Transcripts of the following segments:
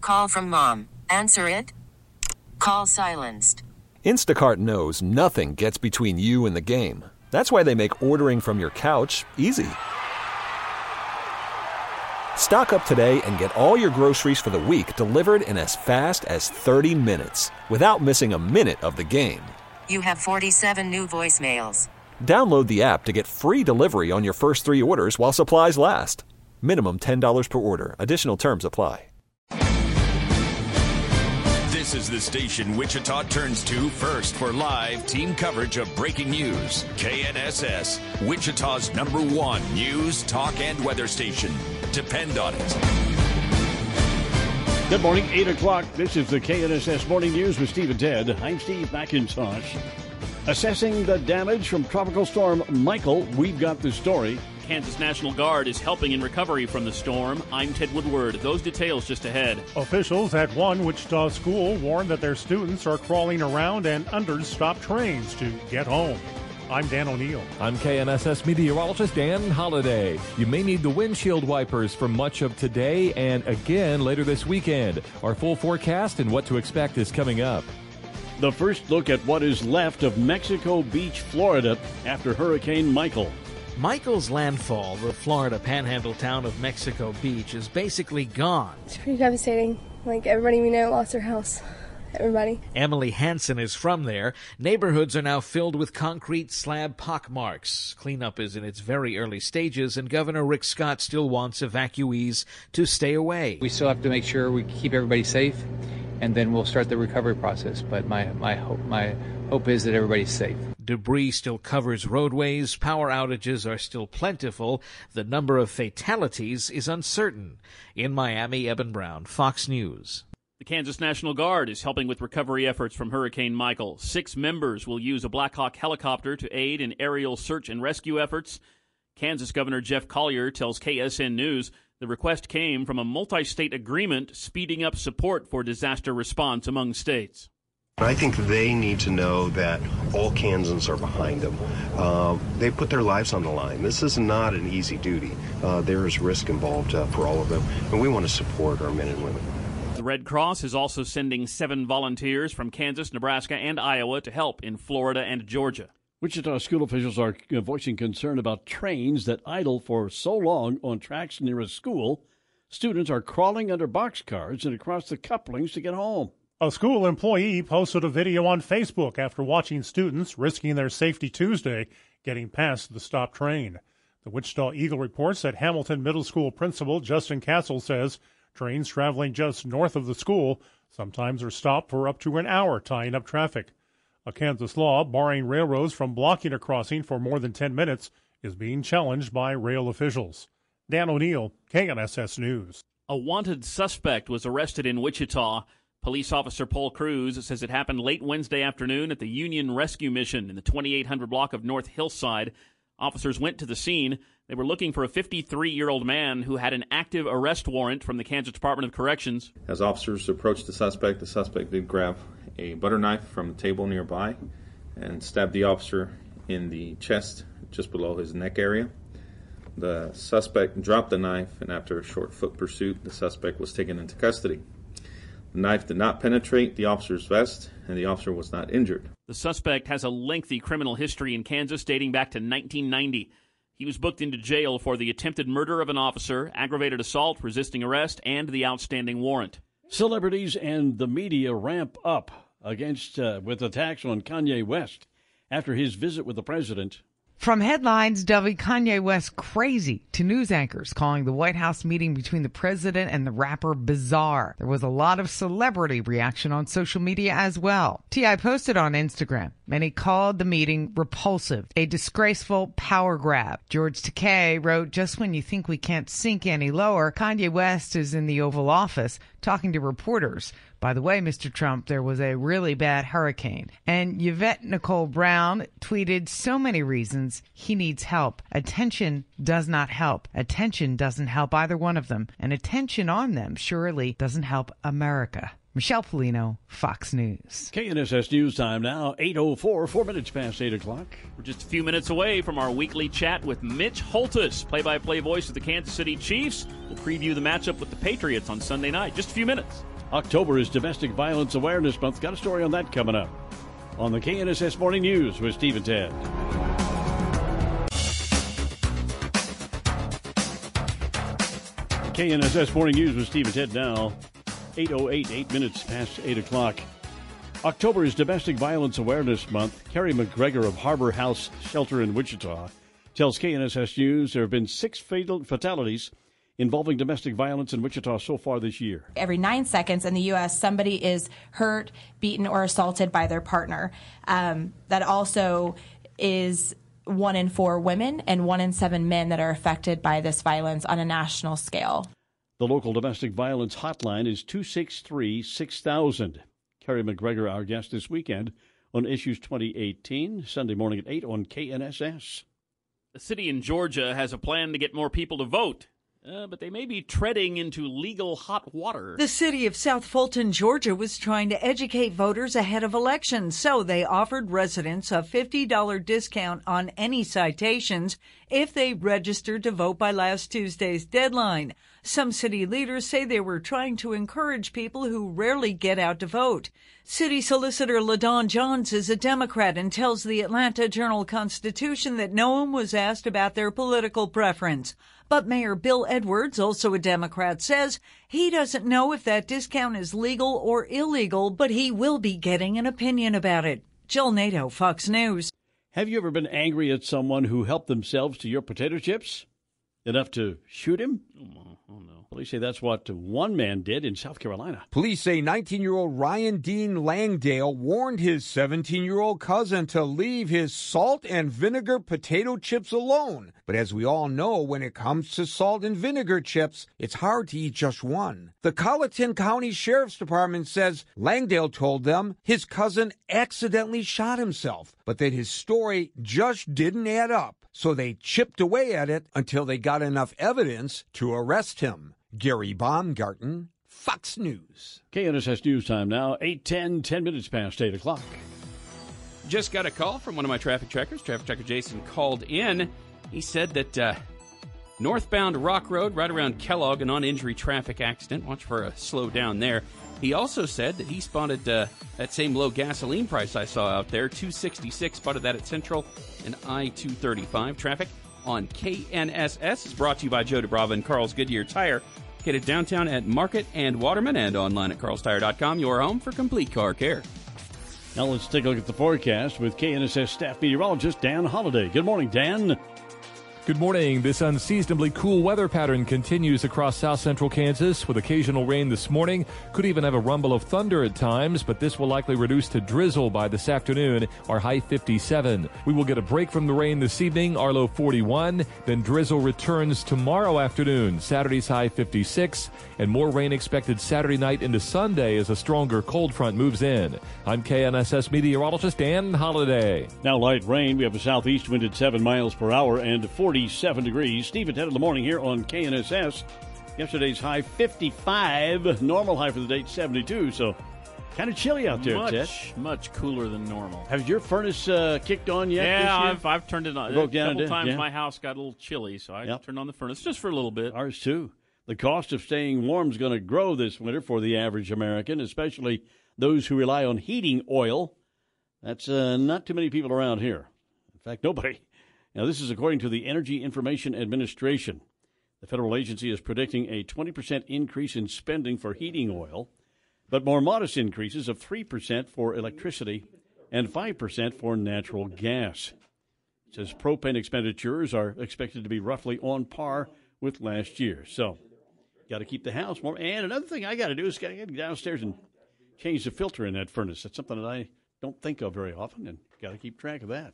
Call from mom. Answer it. Call silenced. Instacart knows nothing gets between you and the game. That's why they make ordering from your couch easy. Stock up today and get all your groceries for the week delivered in as fast as 30 minutes without missing a minute of the game. You have 47 new voicemails. Download the app to get free delivery on your first 3 orders while supplies last. Minimum $10 per order. Additional terms apply. This is the station Wichita turns to first for live team coverage of breaking news. KNSS, Wichita's #1 news, talk, and weather station. Depend on it. Good morning, 8 o'clock. This is the KNSS Morning News with Steve and Ted. I'm Steve McIntosh. Assessing the damage from Tropical Storm Michael, we've got the story. Kansas National Guard is helping in recovery from the storm. I'm Ted Woodward. Those details just ahead. Officials at one Wichita school warned that their students are crawling around and under stopped trains to get home. I'm Dan O'Neill. I'm KNSS meteorologist Dan Holliday. You may need the windshield wipers for much of today and again later this weekend. Our full forecast and what to expect is coming up. The first look at what is left of Mexico Beach, Florida after Hurricane Michael. Michael's landfall, the Florida panhandle town of Mexico Beach, is basically gone. It's pretty devastating. Like, everybody we know lost their house. Everybody. Emily Hansen is from there. Neighborhoods are now filled with concrete slab pockmarks. Cleanup is in its very early stages, and Governor Rick Scott still wants evacuees to stay away. We still have to make sure we keep everybody safe, and then we'll start the recovery process. But my hope is that everybody's safe. Debris still covers roadways. Power outages are still plentiful. The number of fatalities is uncertain. In Miami, Eben Brown, Fox News. The Kansas National Guard is helping with recovery efforts from Hurricane Michael. 6 members will use a Black Hawk helicopter to aid in aerial search and rescue efforts. Kansas Governor Jeff Collier tells KSN News the request came from a multi-state agreement speeding up support for disaster response among states. I think they need to know that all Kansans are behind them. They put their lives on the line. This is not an easy duty. There is risk involved for all of them, and we want to support our men and women. The Red Cross is also sending 7 volunteers from Kansas, Nebraska, and Iowa to help in Florida and Georgia. Wichita school officials are voicing concern about trains that idle for so long on tracks near a school. Students are crawling under boxcars and across the couplings to get home. A school employee posted a video on Facebook after watching students risking their safety Tuesday getting past the stopped train. The Wichita Eagle reports that Hamilton Middle School principal Justin Castle says trains traveling just north of the school sometimes are stopped for up to an hour, tying up traffic. A Kansas law barring railroads from blocking a crossing for more than 10 minutes is being challenged by rail officials. Dan O'Neill, KNSS News. A wanted suspect was arrested in Wichita. Police officer Paul Cruz says it happened late Wednesday afternoon at the Union Rescue Mission in the 2800 block of North Hillside. Officers went to the scene. They were looking for a 53-year-old man who had an active arrest warrant from the Kansas Department of Corrections. As officers approached the suspect did grab a butter knife from a table nearby and stabbed the officer in the chest just below his neck area. The suspect dropped the knife, and after a short foot pursuit, the suspect was taken into custody. The knife did not penetrate the officer's vest, and the officer was not injured. The suspect has a lengthy criminal history in Kansas dating back to 1990. He was booked into jail for the attempted murder of an officer, aggravated assault, resisting arrest, and the outstanding warrant. Celebrities and the media ramp up with attacks on Kanye West after his visit with the president. From headlines dubbing Kanye West crazy to news anchors calling the White House meeting between the president and the rapper bizarre. There was a lot of celebrity reaction on social media as well. T.I. posted on Instagram. Many called the meeting repulsive, a disgraceful power grab. George Takei wrote, just when you think we can't sink any lower, Kanye West is in the Oval Office talking to reporters. By the way, Mr. Trump, there was a really bad hurricane. And Yvette Nicole Brown tweeted so many reasons he needs help. Attention does not help. Attention doesn't help either one of them. And attention on them surely doesn't help America. Michelle Polino, Fox News. KNSS News Time now, 8:04, 4 minutes past 8 o'clock. We're just a few minutes away from our weekly chat with Mitch Holthus, play-by-play voice of the Kansas City Chiefs. We'll preview the matchup with the Patriots on Sunday night. Just a few minutes. October is Domestic Violence Awareness Month. Got a story on that coming up on the KNSS Morning News with Steve and Ted. KNSS Morning News with Steve and Ted now. 8:08, 8 minutes past 8 o'clock. October is Domestic Violence Awareness Month. Carrie McGregor of Harbor House Shelter in Wichita tells KNSS News there have been 6 fatal fatalities involving domestic violence in Wichita so far this year. Every 9 seconds in the U.S., somebody is hurt, beaten, or assaulted by their partner. That also is 1 in 4 women and 1 in 7 men that are affected by this violence on a national scale. The local domestic violence hotline is 263-6000. Carrie McGregor, our guest this weekend on Issues 2018, Sunday morning at 8 on KNSS. A city in Georgia has a plan to get more people to vote, but they may be treading into legal hot water. The city of South Fulton, Georgia, was trying to educate voters ahead of elections, so they offered residents a $50 discount on any citations if they registered to vote by last Tuesday's deadline. Some city leaders say they were trying to encourage people who rarely get out to vote. City Solicitor LaDawn Johns is a Democrat and tells the Atlanta Journal-Constitution that no one was asked about their political preference. But Mayor Bill Edwards, also a Democrat, says he doesn't know if that discount is legal or illegal, but he will be getting an opinion about it. Jill Nato, Fox News. Have you ever been angry at someone who helped themselves to your potato chips? Enough to shoot him? Oh, no. Police say that's what one man did in South Carolina. Police say 19-year-old Ryan Dean Langdale warned his 17-year-old cousin to leave his salt and vinegar potato chips alone. But as we all know, when it comes to salt and vinegar chips, it's hard to eat just one. The Colleton County Sheriff's Department says Langdale told them his cousin accidentally shot himself, but that his story just didn't add up. So they chipped away at it until they got enough evidence to arrest him. Gary Baumgarten, Fox News. KNSS News Time now, 8:10, 10 minutes past 8 o'clock. Just got a call from one of my traffic checkers. Traffic checker Jason called in. He said that northbound Rock Road, right around Kellogg, a non-injury traffic accident. Watch for a slow down there. He also said that he spotted that same low gasoline price I saw out there, $2.66, spotted that at Central and I-235. Traffic on KNSS is brought to you by Joe DeBrava and Carl's Goodyear Tire, located downtown at Market and Waterman and online at carlstire.com, your home for complete car care. Now let's take a look at the forecast with KNSS staff meteorologist Dan Holliday. Good morning, Dan. Good morning. This unseasonably cool weather pattern continues across south central Kansas with occasional rain this morning. Could even have a rumble of thunder at times, but this will likely reduce to drizzle by this afternoon, our high 57. We will get a break from the rain this evening, our low 41. Then drizzle returns tomorrow afternoon, Saturday's high 56. And more rain expected Saturday night into Sunday as a stronger cold front moves in. I'm KNSS meteorologist Dan Holliday. Now light rain. We have a southeast wind at 7 miles per hour and 47 degrees. Steve and Ted in the morning here on KNSS. Yesterday's high 55, normal high for the day 72, so kind of chilly out there, Ted. Much cooler than normal. Has your furnace kicked on yet this Yeah, year? I've turned it on. Broke A down couple and did, times yeah. my house got a little chilly, so I turned on the furnace just for a little bit. Ours too. The cost of staying warm is going to grow this winter for the average American, especially those who rely on heating oil. That's not too many people around here. In fact, nobody. Now, this is according to the Energy Information Administration. The federal agency is predicting a 20% increase in spending for heating oil, but more modest increases of 3% for electricity and 5% for natural gas. It says propane expenditures are expected to be roughly on par with last year. So, got to keep the house warm. And another thing I got to do is got to get downstairs and change the filter in that furnace. That's something that I don't think of very often, and got to keep track of that.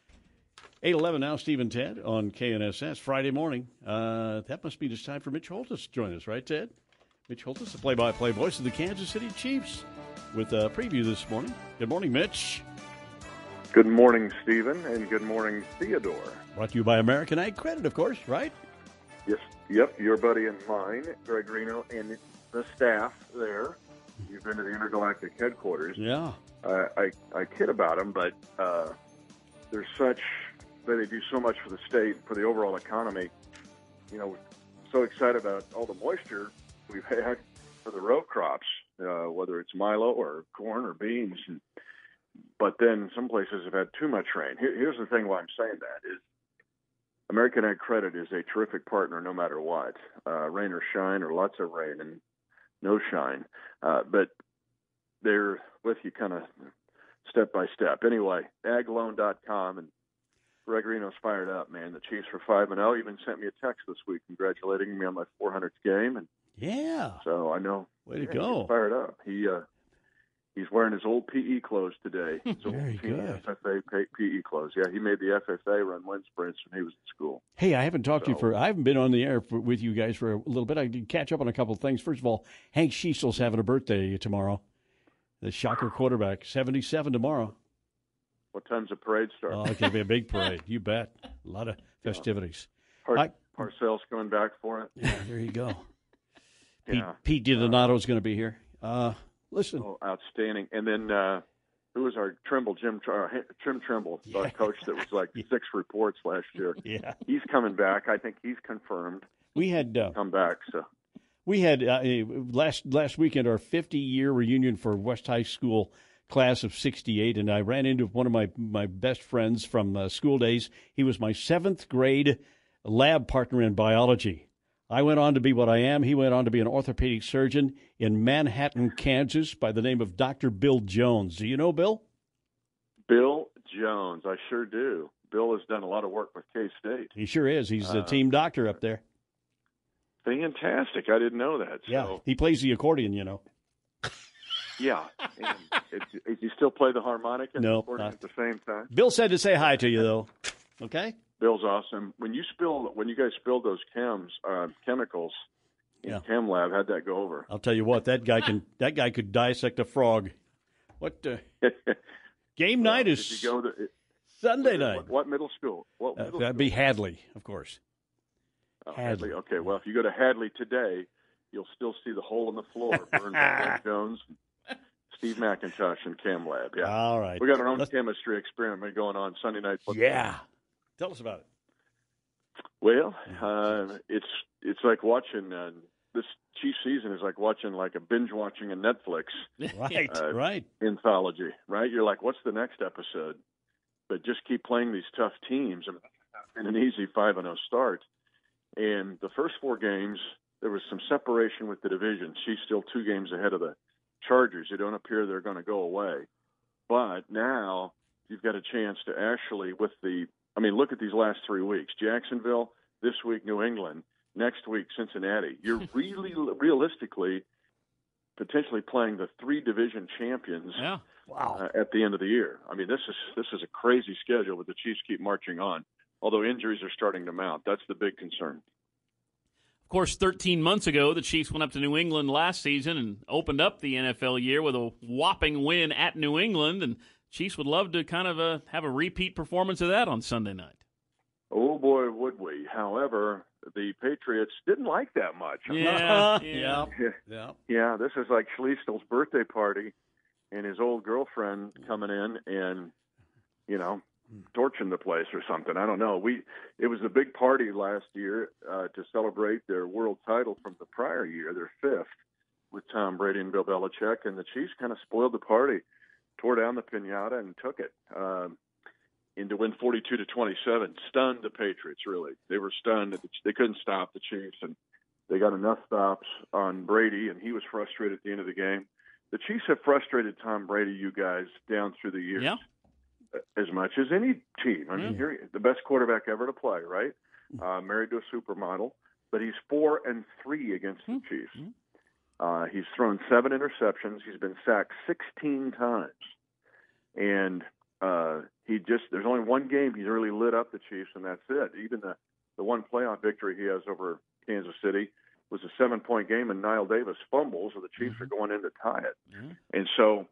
8:11 now, Steve and Ted on KNSS, Friday morning. That must be just time for Mitch Holthus to join us, right, Ted? Mitch Holthus, the play-by-play voice of the Kansas City Chiefs, with a preview this morning. Good morning, Mitch. Good morning, Stephen, and good morning, Theodore. Brought to you by American Ag Credit, of course, right? Yes, yep, your buddy and mine, Greg Reno, and the staff there. You've been to the Intergalactic headquarters. Yeah. I kid about them, but they do so much for the state, for the overall economy. You know, so excited about all the moisture we've had for the row crops. whether it's Milo or corn or beans. But then some places have had too much rain. Here's the thing why I'm saying that is American Ag Credit is a terrific partner no matter what, rain or shine or lots of rain and no shine. But they're with you kind of step by step. Anyway, agloan.com, and Greg Reno's fired up, man. The Chiefs are 5-0. Even sent me a text this week congratulating me on my 400th game. And yeah. So I know. Way to go. He's fired up. He's wearing his old PE clothes today. His old Very good. FFA PE clothes. Yeah, he made the FFA run wind sprints when he was in school. Hey, I haven't talked to you I haven't been on the air with you guys for a little bit. I did catch up on a couple of things. First of all, Hank Schiesel's having a birthday tomorrow. The Shocker quarterback, 77 tomorrow. What time's the parade start? Oh, it's going to be a big parade. You bet. A lot of festivities. Parcells coming back for it. Yeah, there you go. Yeah. Pete DiDonato's going to be here. Listen. Oh, outstanding. And then who was our Trimble, Jim Trimble, our coach that was like 6 reports last year. Yeah. He's coming back. I think he's confirmed. We had come back. So we had last weekend our 50-year reunion for West High School class of 68, and I ran into one of my best friends from school days. He was my 7th grade lab partner in biology. I went on to be what I am. He went on to be an orthopedic surgeon in Manhattan, Kansas, by the name of Dr. Bill Jones. Do you know Bill? Bill Jones, I sure do. Bill has done a lot of work with K-State. He sure is. He's the team doctor up there. Fantastic. I didn't know that. Yeah, so, he plays the accordion, you know. Yeah. And does he still play the harmonica and no, the accordion at the same time? Bill said to say hi to you, though. Okay? Bill's awesome. When you guys spilled those chemicals in Chem Lab, how'd that go over? I'll tell you what, that guy could dissect a frog. What game night is did you go Sunday night. What middle school? That'd be Hadley, of course. Hadley. Okay, well, if you go to Hadley today, you'll still see the hole in the floor burned by Mike Jones, Steve McIntosh, and Chem Lab. Yeah. All right. We got our own chemistry experiment going on Sunday night football. Yeah. Tell us about it. Well, it's like watching this Chiefs season is like watching a binge watching a Netflix right anthology, right? You're like, what's the next episode? But just keep playing these tough teams and an easy 5-0 start. And the first 4 games, there was some separation with the division. Chiefs still 2 games ahead of the Chargers. It don't appear they're going to go away. But now you've got a chance to actually, look at these last 3 weeks. Jacksonville, this week New England, next week Cincinnati. You're really realistically potentially playing the 3 division champions at the end of the year. I mean, this is a crazy schedule, but the Chiefs keep marching on, although injuries are starting to mount. That's the big concern. Of course, 13 months ago, the Chiefs went up to New England last season and opened up the NFL year with a whopping win at New England, and Chiefs would love to kind of have a repeat performance of that on Sunday night. Oh, boy, would we. However, the Patriots didn't like that much. Yeah. Yeah, this is like Schliestel's birthday party and his old girlfriend coming in and, torching the place or something. I don't know. It was a big party last year to celebrate their world title from the prior year, their 5th, with Tom Brady and Bill Belichick, and the Chiefs kind of spoiled the party, tore down the piñata and took it. And to win 42-27, stunned the Patriots, really. They were stunned. They couldn't stop the Chiefs, and they got enough stops on Brady, and he was frustrated at the end of the game. The Chiefs have frustrated Tom Brady, you guys, down through the years as much as any team. I mean, you're the best quarterback ever to play, right? Married to a supermodel, but he's 4-3 against the Chiefs. He's thrown 7 interceptions. He's been sacked 16 times. And there's only one game he's really lit up the Chiefs, and that's it. Even the one playoff victory he has over Kansas City was a 7-point game, and Niall Davis fumbles, or the Chiefs are going in to tie it. And so,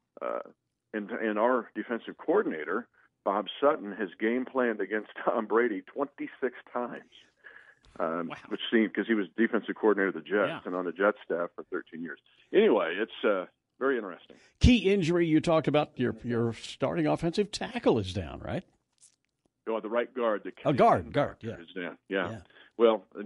and our defensive coordinator, Bob Sutton, has game planned against Tom Brady 26 times. Which seemed, because he was defensive coordinator of the Jets and on the Jets staff for 13 years. Anyway, it's very interesting. Key injury you talked about, your starting offensive tackle is down, right? Oh, the right guard. Guard, is down. Yeah. Well, just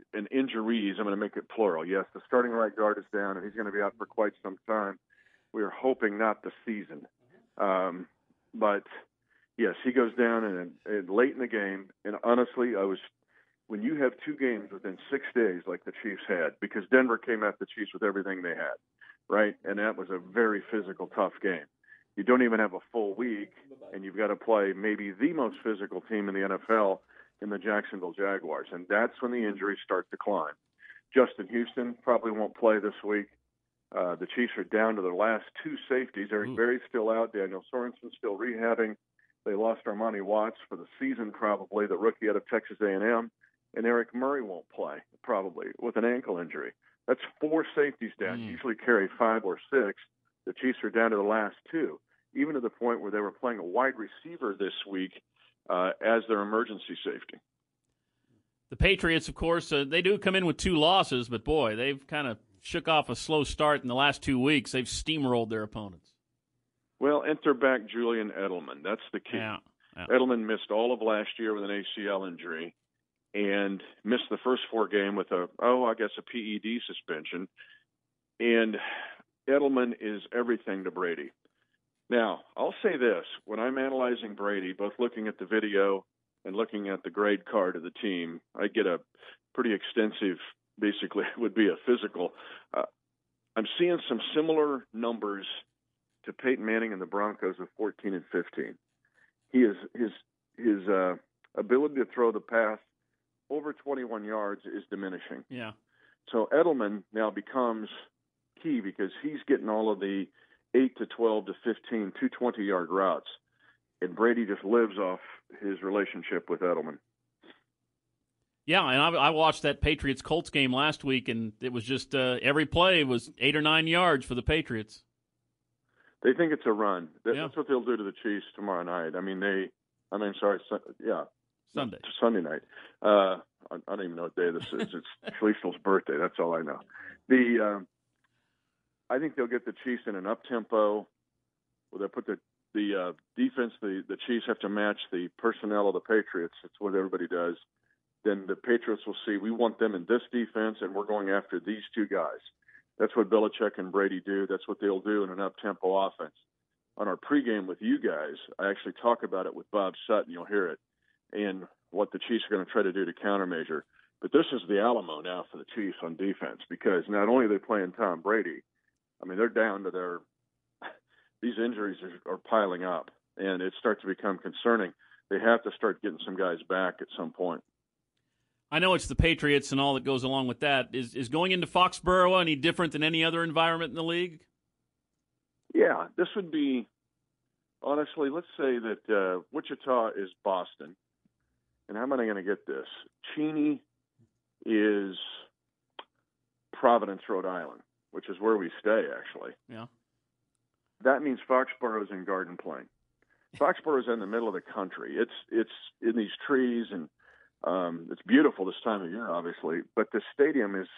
and injuries, I'm going to make it plural. Yes, the starting right guard is down, and he's going to be out for quite some time. We are hoping not the season. But, yes, he goes down and late in the game. And honestly, when you have 2 games within 6 days like the Chiefs had, because Denver came at the Chiefs with everything they had, right? And that was a very physical, tough game. You don't even have a full week, and you've got to play maybe the most physical team in the NFL in the Jacksonville Jaguars. And that's when the injuries start to climb. Justin Houston probably won't play this week. The Chiefs are down to their last 2 safeties. Eric Berry's still out. Daniel Sorensen's still rehabbing. They lost Armani Watts for the season, probably, the rookie out of Texas A&M. And Eric Murray won't play, probably, with an ankle injury. That's 4 safeties down. You usually carry 5 or 6. The Chiefs are down to the last 2, even to the point where they were playing a wide receiver this week as their emergency safety. The Patriots, of course, they do come in with 2 losses, but, boy, they've kind of shook off a slow start in the last 2 weeks. They've steamrolled their opponents. Well, enter back Julian Edelman. That's the key. Yeah. Edelman missed all of last year with an ACL injury and missed the first 4 games with a PED suspension. And Edelman is everything to Brady. Now, I'll say this. When I'm analyzing Brady, both looking at the video and looking at the grade card of the team, I get a pretty extensive, basically it would be a physical. I'm seeing some similar numbers to Peyton Manning and the Broncos of 14 and 15. His ability to throw the pass over 21 yards is diminishing. Yeah. So Edelman now becomes key because he's getting all of the 8 to 12 to 15, 220-yard routes. And Brady just lives off his relationship with Edelman. Yeah, and I watched that Patriots-Colts game last week, and it was just every play was 8 or 9 yards for the Patriots. They think it's a run. That's what they'll do to the Chiefs tomorrow night. Sunday night. I don't even know what day this is. It's Schlichtel's birthday. That's all I know. I think they'll get the Chiefs in an up-tempo where they'll put the defense, the Chiefs have to match the personnel of the Patriots. That's what everybody does. Then the Patriots will see, we want them in this defense, and we're going after these 2 guys. That's what Belichick and Brady do. That's what they'll do in an up-tempo offense. On our pregame with you guys, I actually talk about it with Bob Sutton. You'll hear it. And what the Chiefs are going to try to do to countermeasure. But this is the Alamo now for the Chiefs on defense because not only are they playing Tom Brady, they're down to these injuries are piling up, and it starts to become concerning. They have to start getting some guys back at some point. I know it's the Patriots and all that goes along with that. Is going into Foxborough any different than any other environment in the league? Yeah, this would be, honestly, let's say that Wichita is Boston. And how am I going to get this? Cheney is Providence, Rhode Island, which is where we stay, actually. Yeah. That means Foxborough's in Garden Plain. Foxborough's in the middle of the country. It's in these trees, and it's beautiful this time of year, obviously. But the stadium is,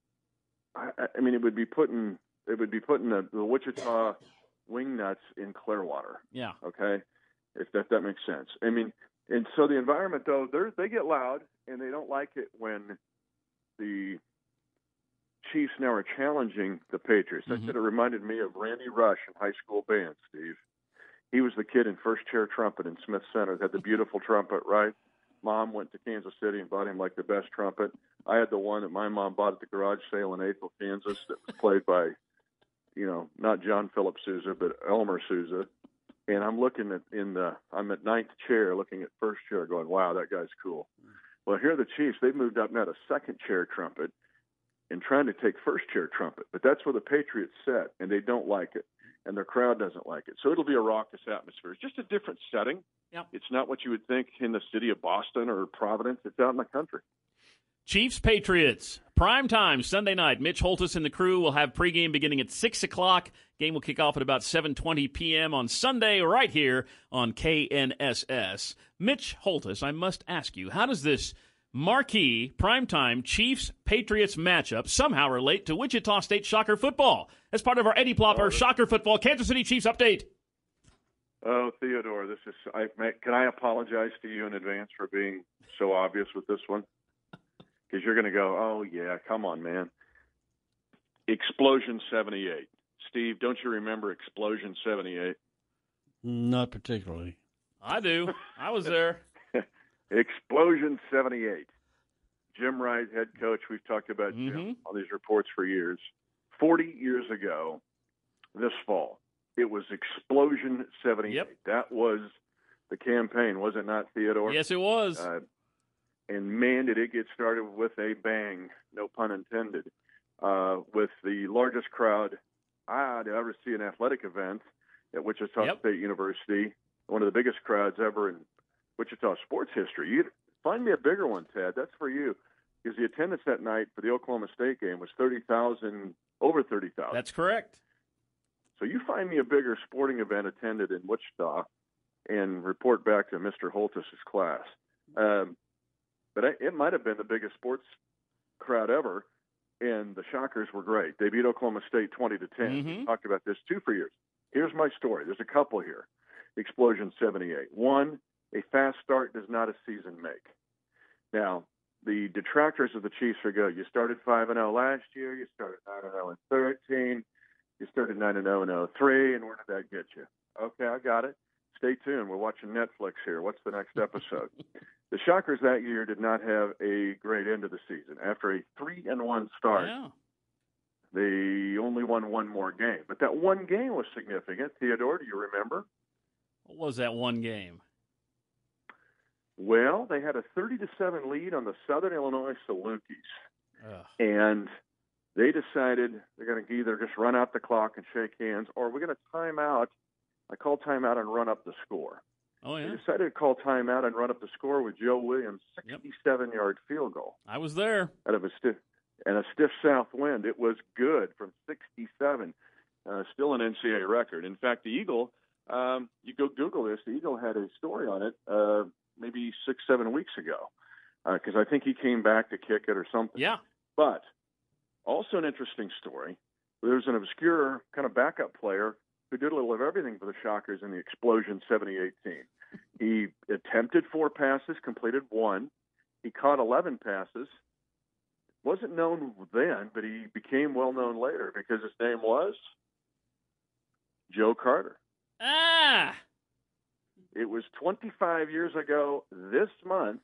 it would be putting the Wichita Wingnuts in Clearwater. Yeah. Okay, if that makes sense. And so the environment, though, they get loud, and they don't like it when the Chiefs now are challenging the Patriots. That's it reminded me of Randy Rush in high school band, Steve. He was the kid in first chair trumpet in Smith Center, had the beautiful trumpet, right? Mom went to Kansas City and bought him like the best trumpet. I had the one that my mom bought at the garage sale in April, Kansas, that was played by, not John Philip Sousa, but Elmer Sousa. And I'm looking I'm at ninth chair, looking at first chair, going, wow, that guy's cool. Well, here are the Chiefs. They've moved up now to second chair trumpet and trying to take first chair trumpet. But that's where the Patriots sit, and they don't like it, and their crowd doesn't like it. So it'll be a raucous atmosphere. It's just a different setting. Yep. It's not what you would think in the city of Boston or Providence. It's out in the country. Chiefs Patriots prime time Sunday night. Mitch Holthus and the crew will have pregame beginning at 6 o'clock. Game will kick off at about 7:20 p.m. on Sunday right here on KNSS. Mitch Holthus, I must ask you, how does this marquee primetime Chiefs Patriots matchup somehow relate to Wichita State Shocker football? As part of our Eddie Plopper Shocker football Kansas City Chiefs update. Oh, Theodore, can I apologize to you in advance for being so obvious with this one? because you're going to go, oh, yeah, come on, man. Explosion 78. Steve, don't you remember Explosion 78? Not particularly. I do. I was there. Explosion 78. Jim Wright, head coach. We've talked about Jim on these reports for years. 40 years ago, this fall, it was Explosion 78. Yep. That was the campaign, was it not, Theodore? Yes, it was. And, man, did it get started with a bang, no pun intended, with the largest crowd I'd ever see an athletic event at Wichita State University, one of the biggest crowds ever in Wichita sports history. You find me a bigger one, Ted. That's for you. Because the attendance that night for the Oklahoma State game was 30,000, over 30,000. That's correct. So you find me a bigger sporting event attended in Wichita and report back to Mr. Holtis' class. But it might have been the biggest sports crowd ever, and the Shockers were great. They beat Oklahoma State 20-10. We talked about this, too, for years. Here's my story. There's a couple here. Explosion 78. One, a fast start does not a season make. Now, the detractors of the Chiefs are go, you started 5-0 last year, you started 9-0 in 13, you started 9-0 in 03, and where did that get you? Okay, I got it. Stay tuned. We're watching Netflix here. What's the next episode? The Shockers that year did not have a great end of the season. After a 3-1 start, they only won one more game. But that one game was significant. Theodore, do you remember? What was that one game? Well, they had a 30-7 lead on the Southern Illinois Salukis. And they decided they're going to either just run out the clock and shake hands, or we're going to time out. I call timeout and run up the score. Oh, yeah. They decided to call timeout and run up the score with Joe Williams' 67-yard field goal. I was there. Out of a stiff south wind. It was good from 67. Still an NCAA record. In fact, the Eagle, you go Google this, the Eagle had a story on it maybe 6-7 weeks ago, because I think he came back to kick it or something. Yeah. But also an interesting story. There's an obscure kind of backup player who did a little of everything for the Shockers in the Explosion 78 team. He attempted 4 passes, completed 1. He caught 11 passes. Wasn't known then, but he became well-known later because his name was Joe Carter. Ah! It was 25 years ago this month,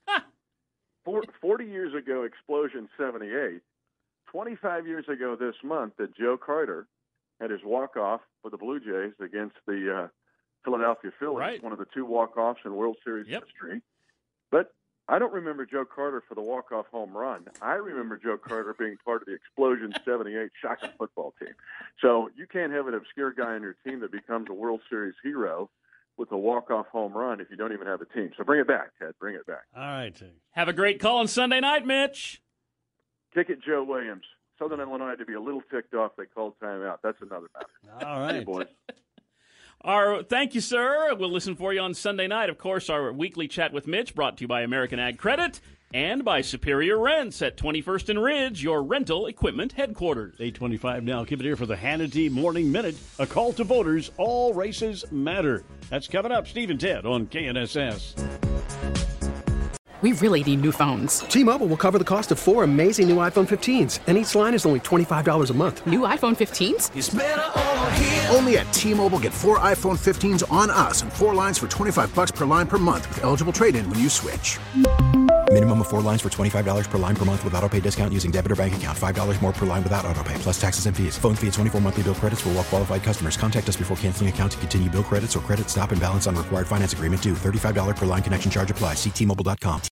40 years ago, Explosion 78, 25 years ago this month that Joe Carter had his walk-off for the Blue Jays against the Philadelphia Phillies, one of the 2 walk-offs in World Series history. But I don't remember Joe Carter for the walk-off home run. I remember Joe Carter being part of the Explosion 78 Shocker football team. So you can't have an obscure guy on your team that becomes a World Series hero with a walk-off home run if you don't even have a team. So bring it back, Ted. Bring it back. All right. Have a great call on Sunday night, Mitch. Kick it, Joe Williams. Southern Illinois had to be a little ticked off they called timeout. That's another matter. All right. Hey, boys. Thank you, sir. We'll listen for you on Sunday night. Of course, our weekly chat with Mitch brought to you by American Ag Credit and by Superior Rents at 21st and Ridge, your rental equipment headquarters. 8:25 now. Keep it here for the Hannity Morning Minute. A call to voters. All races matter. That's coming up. Steve and Ted on KNSS. We really need new phones. T-Mobile will cover the cost of 4 amazing new iPhone 15s, and each line is only $25 a month. New iPhone 15s? It's better over here. Only at T-Mobile, get 4 iPhone 15s on us and 4 lines for $25 per line per month with eligible trade-in when you switch. Minimum of 4 lines for $25 per line per month with autopay discount using debit or bank account. $5 more per line without autopay, plus taxes and fees. Phone fee at 24 monthly bill credits for well-qualified customers. Contact us before canceling account to continue bill credits or credit stop and balance on required finance agreement due. $35 per line connection charge applies. See T-Mobile.com.